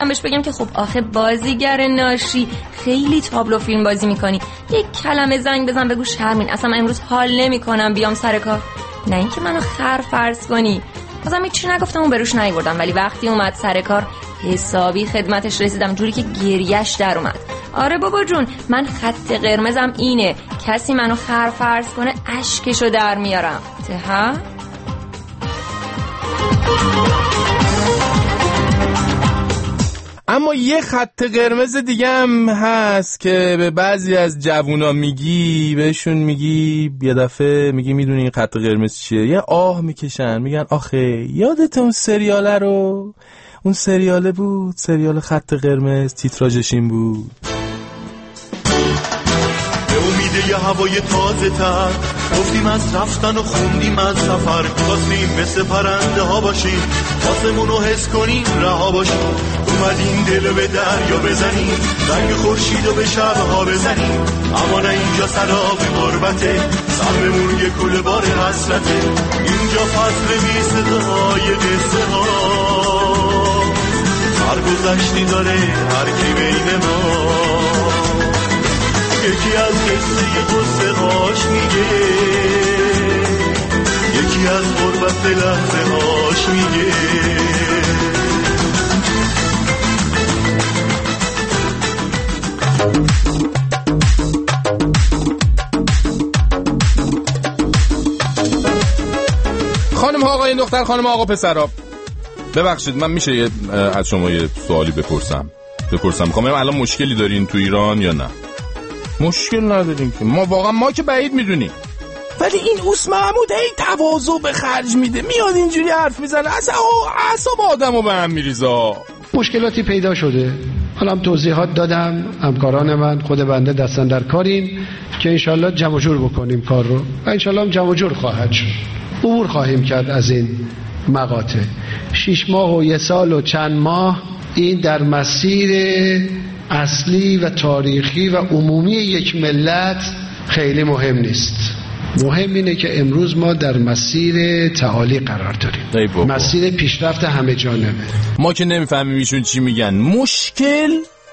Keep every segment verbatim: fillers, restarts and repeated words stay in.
بهش بگم که خب آخه بازیگر ناشی خیلی تابلو فیلم بازی میکنی، یک کلمه زنگ بزن بگو شرمین اصلا امروز حال نمیکنم بیام سر کار. نه اینکه منو خر فرض کنی. بازم هیچ چی نگفتم و بروش نیوردم، ولی وقتی اومد سر کار حسابی خدمتش رسیدم، جوری که گریش در اومد. آره بابا جون، من خط قرمزم اینه، کسی منو خر فرض کنه اشکشو در میارم. ته اما یه خط قرمز دیگه هم هست که به بعضی از جوونا میگی، بهشون میگی یه دفعه میگی میدونی این خط قرمز چیه؟ یه آه میکشن میگن آخه یادت اون سریاله رو؟ اون سریاله بود، سریال خط قرمز، تیتراژش این بود. به امید یه هوای تازه تر گفتیم از رفتن و خوندیم از سفر، خواستیم مثل پرنده ها باشیم، آسمونو حس کنیم رها باشیم، اومدیم دلو به دریا بزنیم، رنگ خورشیدو به شبها بزنیم، اما نه اینجا سراب غربته، سرمون یه کوله بار حسرته، اینجا فصل بی صدای قصه ها، سرگذشتی داره هر کی بین ما، یکی از قصه قصه هاش میگه، یکی از غربت لحظه هاش میگه. خانم ها آقای دختر، خانم آقا پسرا، ببخشید من میشه یه از شما یه سوالی بپرسم بپرسم میخوام الان مشکلی دارین تو ایران یا نه؟ مشکل نداریم که ما واقعا ما که بعید میدونیم، ولی این اوس محمود هی تواضع به خرج میده، میاد اینجوری حرف میزنه، اصلا اعصاب آدمو به هم میریزه. مشکلاتی پیدا شده، حالا هم توضیحات دادم، همکاران من خود بنده دستن در کاریم که انشالله جمع جور بکنیم کار رو و انشالله هم جمع جور خواهد شد، عبور خواهیم کرد از این مقاطع. شش ماه و یه سال و چند ماه این در مسیر اصلی و تاریخی و عمومی یک ملت خیلی مهم نیست. مهم اینه که امروز ما در مسیر تعالی قرار داریم، مسیر پیشرفت همه جانبه. ما که نمیفهمیم ایشون چی میگن. مشکل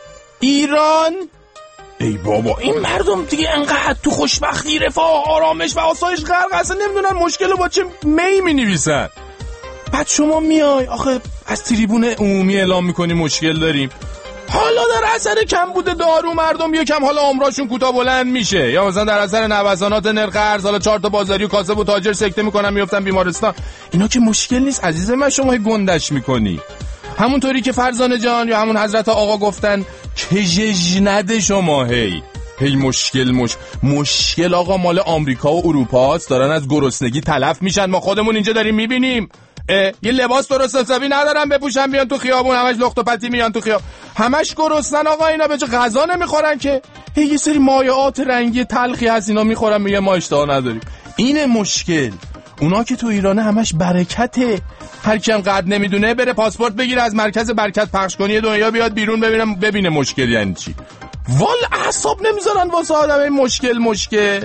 ایران، ای بابا این مردم دیگه انقدر تو خوشبختی، رفاه، آرامش و آسایش غرق، اصلا نمیدونن مشکل رو با چه می می نویسن. بعد شما میای آخه از تریبون عمومی اعلام میکنی مشکل داریم، حالا در اثر کمبود دارو مردم یکم حالا عمرشون کوتاه بلند میشه، یا مثلا در اثر نوسانات نرخ ارز حالا چهار تا بازاری و کاسب و تاجر سکته میکنن میافتن بیمارستان. اینا که مشکل نیست عزیز من، شما گندش میکنی. همونطوری که فرزانه جان یا همون حضرت آقا گفتن کجج نده شما هی هی مشکل مش مشکل آقا مال آمریکا و اروپا است، دارن از گرسنگی تلف میشن، ما خودمون اینجا داریم میبینیم. یه لباس درست حسابی ندارن بپوشن بیان تو خیابون، همش لخت و پتی میان تو خیابون، همش گرسنن آقا، اینا به جای غذا نمیخورن که هی یه سری مایعات رنگی تلخی هست اینا میخورن، میگه ما اشتها نداریم. اینه مشکل. اونا که تو ایرانه همش برکته، هر کی هم قد نمیدونه بره پاسپورت بگیره از مرکز برکت پخش کنی دنیا بیاد بیرون ببینم ببینه مشکل یعنی چی. وال اعصاب نمیذارن واسه آدم این مشکل مشکل.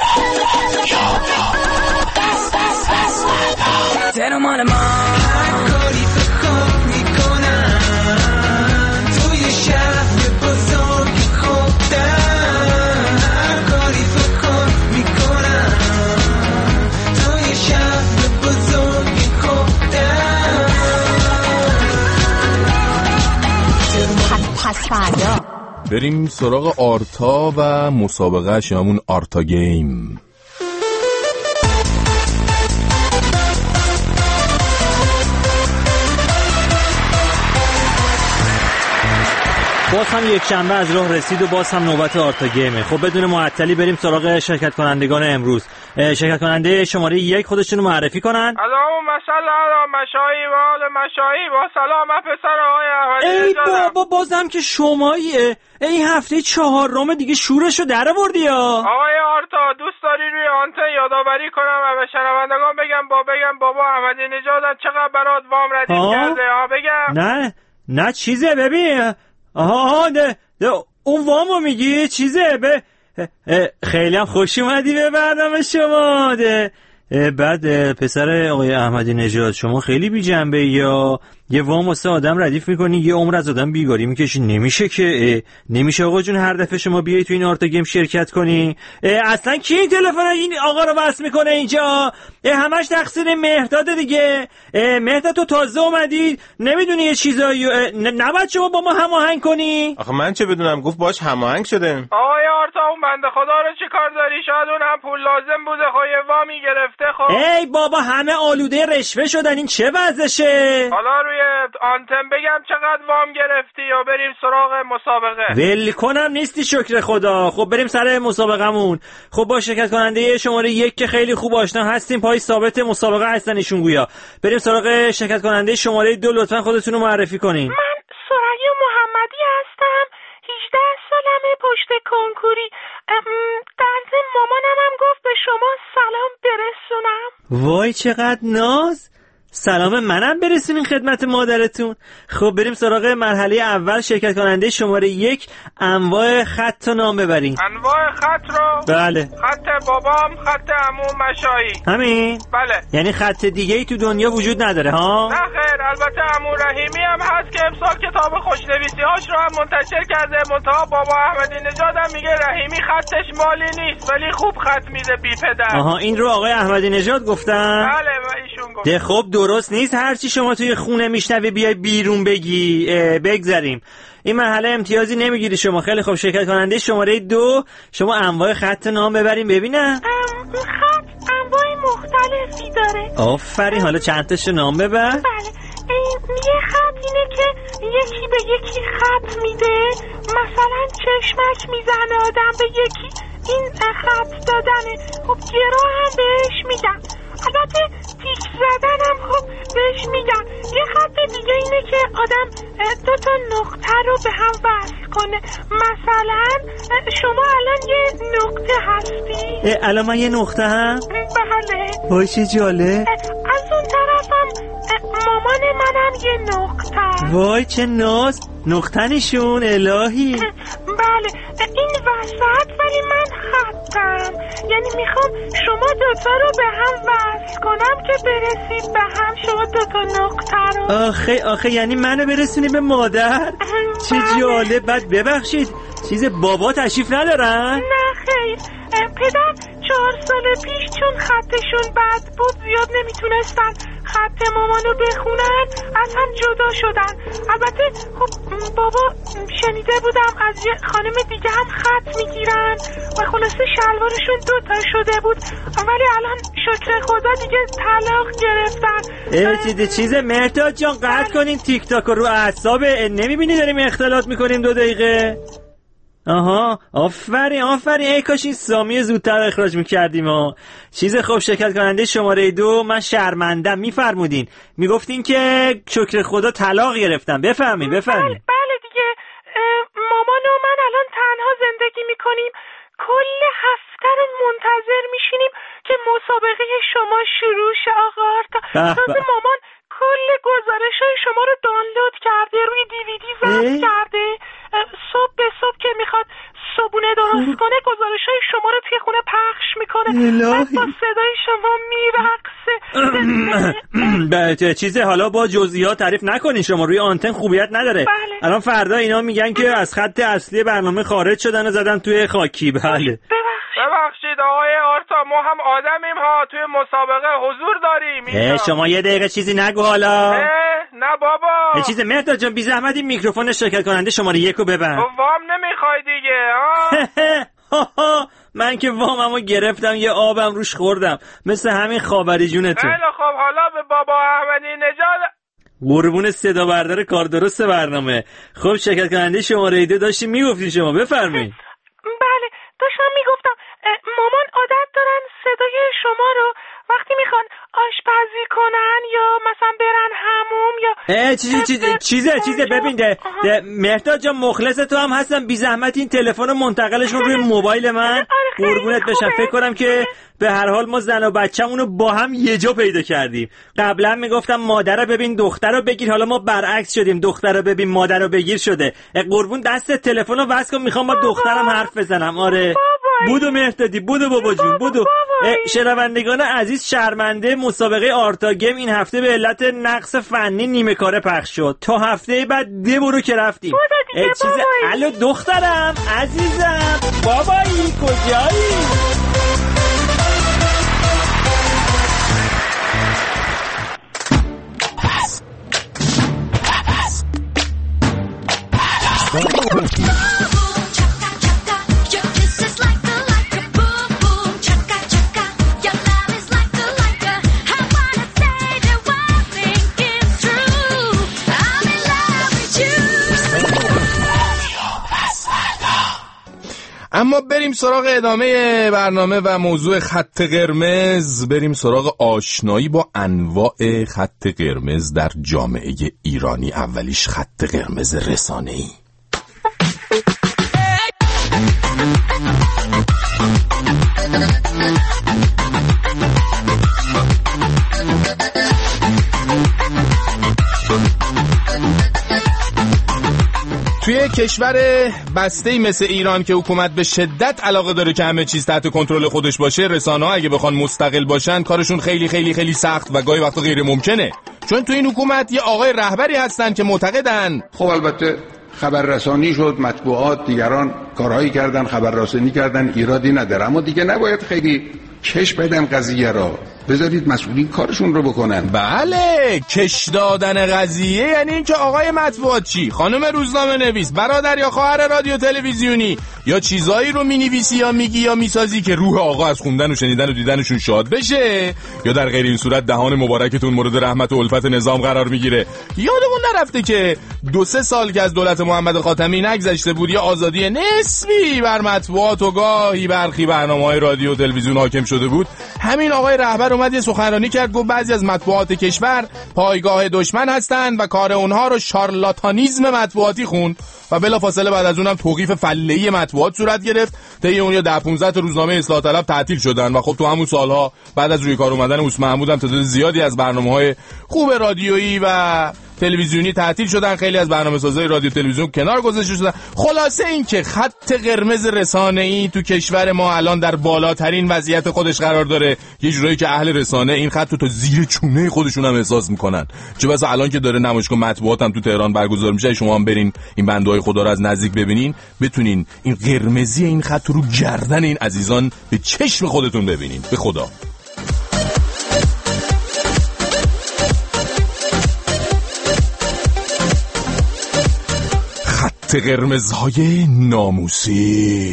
ترمان ما کاری فکر میکنن توی شهر بزرگ خودم، کاری فکر میکنن توی شهر بزرگ خودم. پس فردا بریم سراغ آرتا و مسابقهش، همون آرتا گیم. باز هم یک شنبه از راه رسید و باز هم نوبت آرتا گیمه. خب بدون معطلی بریم سراغ شرکت کنندگان امروز. شرکت کننده شماره یک خودشونو معرفی کنن. اللهم صل علی مشایی و آل مشایی با سلام پسر آقای احمدی. ای بابا بازم که شماییه. این هفته چهارم دیگه شورشو در آوردی ها. آقای آرتا دوست داری روی آنتن یادآوری کنم و به شنوندگان بگم با بگم بابا احمدی نژاد چقدر برات وام ردیف کرده ها بگم؟ نه نه چیزه ببین. آها ده, ده اون وامو میگی چیزه به خیلی هم خوش اومدی به برنامه شما. ده بعد پسر آقای احمدی نژاد شما خیلی بی جنبه یا یه وام واسه آدم ردیف میکنی یه عمر از آدم بیگاری میکشی. نمیشه که نمیشه آقا جون هر دفعه شما بیای تو این آرتا گیم شرکت کنی. اصلا کی این تلفن این آقا رو وصل میکنه اینجا؟ همش تقصیر مهرداد دیگه. مهرداد تو تازه اومدی نمیدونی یه چیزایی نباید شما با ما هماهنگ کنی؟ آخه من چه بدونم گفت باش هماهنگ شده. آقای آرتا اون بنده خدا رو چی کار داری؟ شاید اون هم پول لازم بوده خب یه وامی گرفته. خب ای بابا همه آلوده رشوه شدن این چه وضعشه؟ حالا روی آنتن بگم چقدر وام گرفتی یا بریم سراغ مسابقه؟ ول کنم نیستی شکر خدا. خب بریم سر مسابقمون. خب با شرکت کننده شماره یک که خیلی خوب آشنا هستیم پای ثابت مسابقه هستن ایشون گویا. بریم سراغ شرکت کننده شماره دو. لطفا خودتون رو معرفی کنین. من سریا محمدی هستم. هجده سالمه پشت کنکوری. در ضمن مامانم هم گفت به شما سلام برسونم. وای چقدر ناز. سلام منم برسونین خدمت مادرتون. خب بریم سراغ مرحله اول. شرکت کننده شماره یک انواع خط و نام ببرین. انواع خط رو؟ بله. خط بابام، خط عموم مشایی. همین؟ بله. یعنی خط دیگه ای تو دنیا وجود نداره ها؟ نه خیر، البته عمو رحیمی هم هست که امسال کتاب خوشنویسی هاش رو هم منتشر کرده. منتها بابا احمدی نژاد هم میگه رحیمی خطش مالی نیست ولی خوب خط میده بی پدر. آها این رو آقای احمدی نژاد گفتن؟ بله ایشون گفت. خب درست نیست هرچی شما توی خونه میشنوی بیای بیرون بگی. بگذاریم این مرحله امتیازی نمیگیری شما. خیلی خوب شرکت کننده شماره دو شما انواع خط نام ببریم ببینم. خط انواع مختلفی داره. آفرین حالا چند تاشو نام ببر. بله یه خط اینه که یکی به یکی خط میده مثلا چشمک میزنه آدم به یکی این خط دادنه. خب گرا هم بهش میگن. البته تیک زدن هم خب بهش میگن. یه خط دیگه اینه که آدم دو تا نقطه رو به هم وصل کنه. مثلا شما الان یه نقطه هستی. الان من یه نقطه هم؟ بله. وای چه جالب. از اون طرفم مامان منم یه نقطه. وای چه ناز. نقطه نشون الهی. بله این وسط ولی من خطم. یعنی میخوام شما دوتا رو به هم وصل کنم که برسید به هم شما دوتا نقطه رو. آخه آخه یعنی منو برسونی به مادر؟ چه جالب. بعد ببخشید چیز بابا تشریف ندارن؟ نه خیر پدر چهار سال پیش چون خطشون بد بود زیاد نمیتونستن خط مامانو بخونن از هم جدا شدن. البته خب بابا شنیده بودم از یه خانم دیگه هم خط میگیرن و خلاصه شلوارشون دوتا شده بود ولی الان شکر خدا دیگه طلاق گرفتن. چیز چیز مهرداد جان قطع کنین تیک تاک رو اعصاب نمیبینی داریم اختلاط میکنیم دو دقیقه. آها آفرین آفرین ای کاش این سامی زودتر اخراج میکردیم ها. چیز خوب شرکت کننده شماره دو من شرمندم میفرمودین میگفتین که شکر خدا طلاق گرفتم. بفهمین بفهمین. بله, بله دیگه مامان و من الان تنها زندگی میکنیم. کل هفته رو منتظر میشینیم که مسابقه شما شروع شه آقا آرتا. تازه مامان کل گزارش های شما رو دانلود کرده روی دیویدی ضبط کرده. صبح به صبح که میخواد صبونه درست کنه گزارش های شما رو توی خونه پخش میکنه. بعد با صدای شما میرقصه. چیزه حالا با جزئیات تعریف نکنین شما روی آنتن خوبیت نداره. بله. الان فردا اینا میگن که از خط اصلی برنامه خارج شدن و زدن توی خاکی. بله ببخشید آقای آرتا ما هم آدمیم ها توی مسابقه حضور داریم. شما یه دقیقه چیزی نگو حالا. نه بابا یه چیز مهرداد جان بی زحمت این میکروفون شرکت کننده شماره یکو ببند. وام نمیخوای دیگه ها؟ من که واممو گرفتم یه آبم روش خوردم مثل همین خاوری جونتون. خیلی خب حالا به بابا احمدی نژاد قربون صدا بردار کار درست برنامه. خب شرکت کننده شماره دو داشتیم میگفتین شما بفرمایید. بله داشتم میگفتم مامان عادت دارن صدای شما رو وقتی میخوان آشپزی کنن یا مثلا برن حموم یا چیزی چیزی چیزه چیزه ببین ده, ده مهرداد جان مخلص تو هم هستم بی زحمت این تلفن رو منتقلش کن روی موبایل من. قربونت بشم فکر کنم که به هر حال ما زن و بچه‌مون رو با هم یه جا پیدا کردیم. قبلا میگفتم مادر رو ببین دختر رو بگیر حالا ما برعکس شدیم دختر رو ببین مادر رو بگیر شده. قربون دست تلفن رو وصل کن میخوام با دخترم حرف بزنم. آره بودو مهردادی بودو بابا جون بودو. شنوندگان عزیز، شرمنده مسابقه آرتا گیم این هفته به علت نقص فنی نیمه کاره پخش شد. تا هفته بعد ده برو که رفتیم. چیز الو دخترم عزیزم بابایی کجایی؟ اما بریم سراغ ادامه برنامه و موضوع خط قرمز. بریم سراغ آشنایی با انواع خط قرمز در جامعه ایرانی. اولیش خط قرمز رسانه‌ای. توی کشور بسته‌ای مثل ایران که حکومت به شدت علاقه داره که همه چیز تحت کنترل خودش باشه، رسانه‌ها اگه بخوان مستقل باشن کارشون خیلی خیلی خیلی سخت و گاهی وقتا غیر ممکنه. چون تو این حکومت یه آقای رهبری هستن که معتقدن خب البته خبررسانی شد، مطبوعات دیگران کارهایی کردن، خبررسانی کردن، ایرادی نداره، اما دیگه نباید خیلی کش بدن قضیه را، بذارید مسئولین کارشون رو بکنن. بله، کش دادن قضیه یعنی این که آقای مطبوعات چی، خانم روزنامه نویس، برادر یا خواهر رادیو تلویزیونی یا چیزایی رو مینویسی یا میگی یا میسازی که روح آقا از خوندن و شنیدن و دیدنشون شاد بشه، یا در غیر این صورت دهان مبارکتون مورد رحمت و الفت نظام قرار میگیره. یادمون نرفته که دو سه سال که از دولت محمد خاتمی نگذشته بود یا آزادی نسبی بر مطبوعات و گاهی برخی برنامه‌های رادیو و تلویزیون حاکم شده بود. همین آقای رهبر اومد یه سخنرانی کرد، گفت بعضی از مطبوعات کشور پایگاه دشمن هستن و کار اونها رو شارلاتانیزم مطبوعاتی خوند و بلافاصله بعد از اونم توقیف فله‌ای مطبوعات صورت گرفت. طی اون یا ده پانزده تا روزنامه اصلاح طلب تعطیل شدن و خب تو همون سالها بعد از روی کار اومدن اوس محمود هم تعداد زیادی از برنامه‌های خوب رادیویی و تلویزیونی تعطیل شدن، خیلی از برنامه‌سازای رادیو تلویزیون کنار گذاشته شدن. خلاصه این که خط قرمز رسانه‌ای تو کشور ما الان در بالاترین وضعیت خودش قرار داره. یه جورایی که اهل رسانه این خط رو تا زیر چونه خودشون هم احساس میکنن. چه بسا الان که داره نمایشگاه مطبوعات هم تو تهران برگزار میشه، شما هم برین این بندهای خدا رو از نزدیک ببینین، بتونین این قرمزی این خط رو گردن این عزیزان به چشم خودتون ببینین. به خدا خط قرمزهای ناموسی.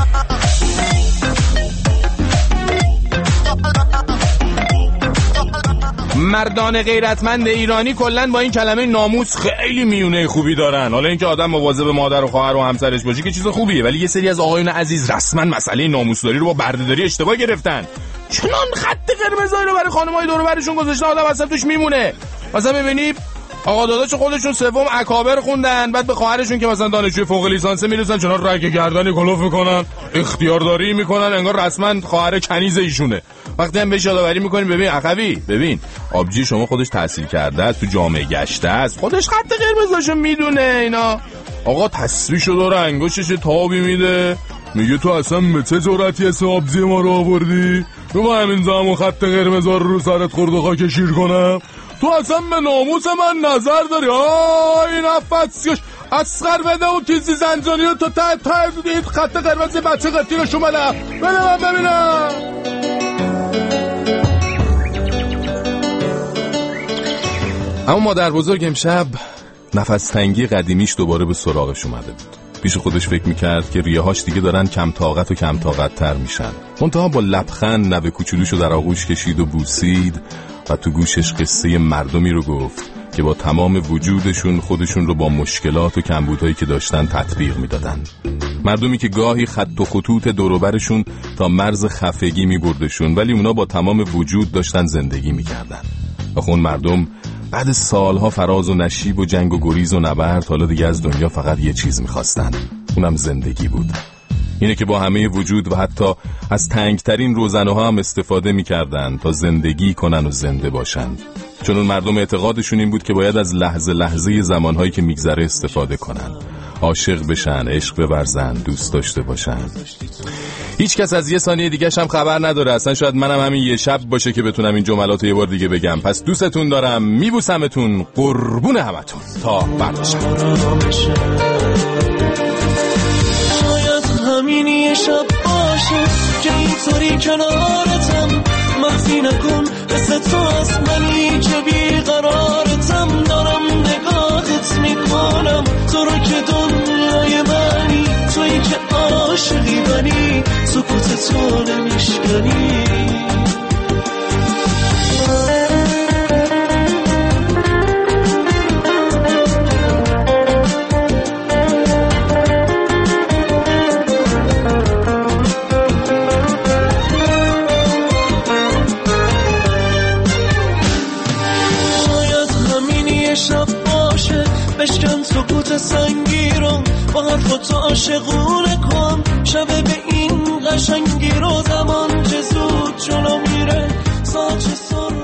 مردان غیرتمند ایرانی کلن با این کلمه ناموس خیلی میونه خوبی دارن. حالا اینکه آدم مواظب مادر و خواهر و همسرش باشه که چیز خوبیه، ولی یه سری از آقایون عزیز رسما مسئله ناموسداری رو با بردهداری اشتباه گرفتن. چنان خط قرمزایی رو برای خانم‌های دور و برشون گذاشتن آدم اصلا توش میمونه. مثلا ببینی آقا داداش خودشون سوم اکابر خوندن، بعد به خواهرشون که مثلا دانشجوی فوق لیسانس میرسن چنان رگ گردنی کلوف میکنن، اختیارداری میکنن، انگار رسما خواهر کنیز ایشونه. وقتی هم بهش یادآوری میکنیم ببین اخوی، ببین آبجی شما خودش تحصیل کرده است، تو جامعه گشته است، خودش خط قرمزاشو میدونه. اینا آقا تصویشو داره، انگشتش تابی میده، میگه تو اصلا به چه جرأتی اسم آبجی ما رو آوردی؟ تو با همین زمان خط قرمزا رو رو سرت خورد و خاک شیر کنم؟ تو اصلا به ناموس من نظر داری؟ آی نفسیش اسخر بده و کیزی زنجانی رو تو تا تا دید خط قرمز بچه قطی رو شماله بده من ببینم. اما مادر بزرگ امشب نفس تنگی قدیمیش دوباره به سراغش اومده بود. پیش خودش فکر میکرد که ریه‌هاش دیگه دارن کم طاقت و کم طاقت تر میشن. منتها با لبخند نوه کوچولوشو در آغوش کشید و بوسید و تو گوشش قصه مردمی رو گفت که با تمام وجودشون خودشون رو با مشکلات و کمبودهایی که داشتن تطبیق میدادن. مردمی که گاهی خط و خطوط دوروبرشون تا مرز خفگی میبردشون، ولی اونا با تمام وجود داشتن زندگی میکردن. و خون مردم بعد سالها فراز و نشیب و جنگ و گریز و نبرد حالا دیگه از دنیا فقط یه چیز میخواستن، اونم زندگی بود. اینه که با همه وجود و حتی از تنگترین روزنه‌ها هم استفاده می‌کردن تا زندگی کنن و زنده باشن. چون اون مردم اعتقادشون این بود که باید از لحظه لحظه زمانهایی که میگذره استفاده کنن، عاشق بشن، عشق بورزن، دوست داشته باشن. هیچ کس از یه ثانیه دیگه هم خبر نداره. اصلا شاید منم همین یه شب باشه که بتونم این جملات رو یه بار دیگه بگم. پس دوستتون دارم، میبوسمتون، قربون همتون تا برداشم. شاید همین یه شب باشه که اینطوری کنارتم، مخفی نکن حس تو از منی که بیقرارتم، دارم نگاهت میکنم تو رو که دنیای منی، تویی که عاشقی منی، سکوت تو نمیشکنی. شب باشه بشکن سکوت سنگی رو، با حرف تو عاشقونه کن شب به این قشنگی رو، زمان چه زود جلو میره ساعت چه سر